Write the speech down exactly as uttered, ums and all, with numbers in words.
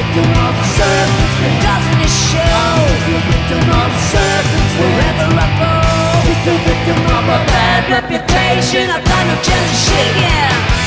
victim of circumstance. Doesn't it show? He's the victim of circumstance. Wherever I go, He's the victim of a bad reputation. I've done no jealous shit, yeah.